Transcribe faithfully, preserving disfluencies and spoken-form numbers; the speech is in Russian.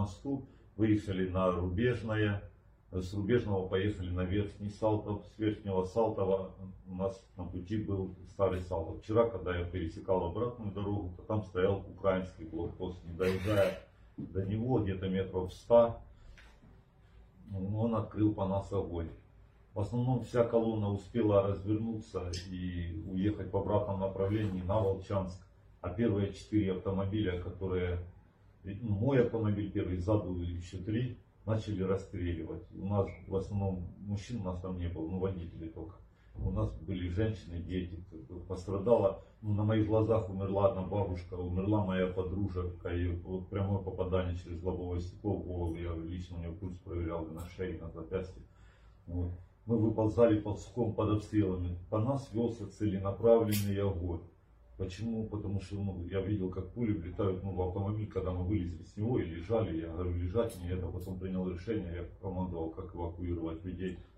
мосту, выехали на Рубежное, с Рубежного поехали на Верхний Салтов, с Верхнего Салтова у нас на пути был Старый Салтов. Вчера, когда я пересекал обратную дорогу, то там стоял украинский блокпост. Не доезжая до него, где-то метров ста, он открыл по нас огонь. В основном вся колонна успела развернуться и уехать в обратном направлении на Волчанск. А первые четыре автомобиля, которые, ну, мой автомобиль первый, сзаду еще три, начали расстреливать. У нас в основном мужчин у нас там не было, ну водители только. У нас были женщины, дети. Пострадала, ну, на моих глазах умерла одна бабушка, умерла моя подружка. И вот прямое попадание через лобовое стекло в голову. Я лично у нее пульс проверял на шее, на запястье. Вот. Мы выползали ползком под обстрелами. По нас велся целенаправленный огонь. Почему? Потому что, ну, я видел, как пули влетают, ну, в автомобиль, когда мы вылезли с него и лежали. Я говорю, лежать мне это. Потом принял решение, я командовал, как эвакуировать людей.